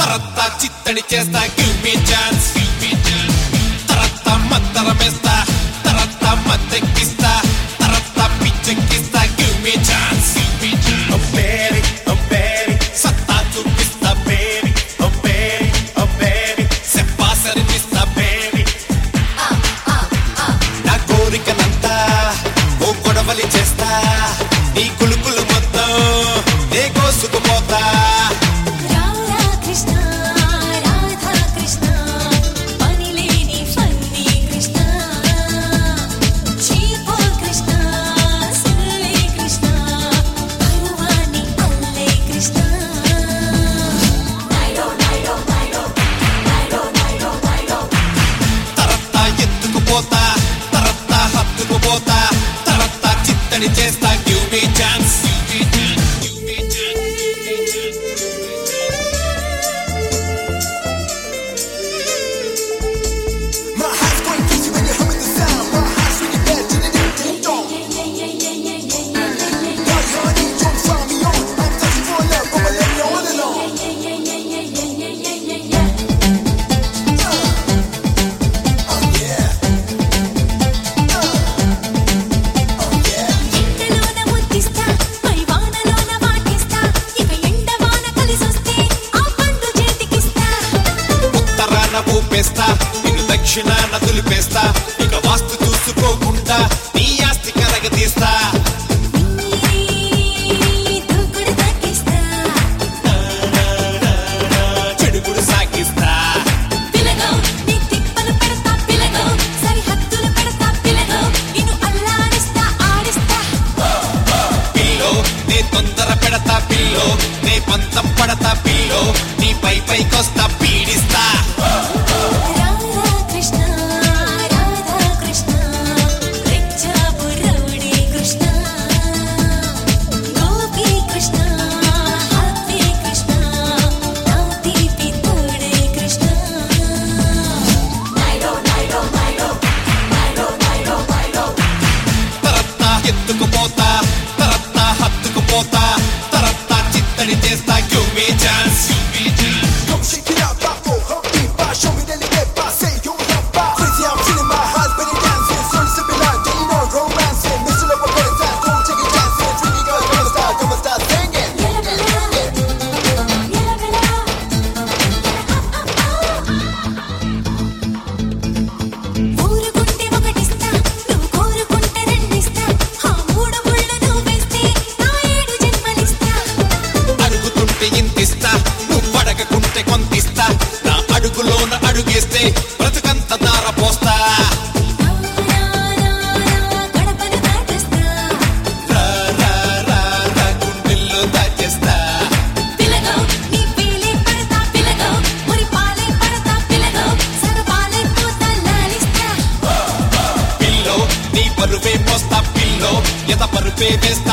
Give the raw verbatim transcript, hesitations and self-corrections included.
తరత్తా చిత్తడి చేస్తా give me chance తరత్తా మంతరమేస్తా తరత్తా మత్తెక్కిస్తా తరత్తా పిచ్చెక్కిస్తా give me chance oh baby oh baby సత్తా చూపిస్తా baby oh baby oh baby సెప్పా సరిపిస్తా బేబీ నా కోరికనంతా ఓ గొడవలి చేస్తా నీ కులుకులు మొత్తం నే కోసుకుపోతా తరత్తా హత్తుకుపోతా తరత్తా చిత్తడి చేస్తా గివ్ మీ ఛాన్స్ ఊపేస్తా నిన్ను దక్షిణాన తులిపేస్తా ఇక వాస్తు చూసుకోకుండా నీ ఆస్తి కరగతీస్తా చెడుగుడు సాగిస్తా పిల్లో నే తొందర పెడతా పిల్లో నే పంతం పడతా పిల్లో నీ పై పైకొస్తా పీడిస్తా ఎత్తుకుపోతా తరత్తా హత్తుకుపోతా తరత్తా చిత్తడి చేస్తా గివ్ మీ ఛాన్స్ నువ్వు పడకుంటే కొంతిస్తా నా అడుగులోన అడుగేస్తే బ్రతుకంత దార పోస్తా గుండెల్లో దాచేస్తా పిల్లో నీ పరువే మోస్తా పిల్లో ఎద పరుపే వేస్తా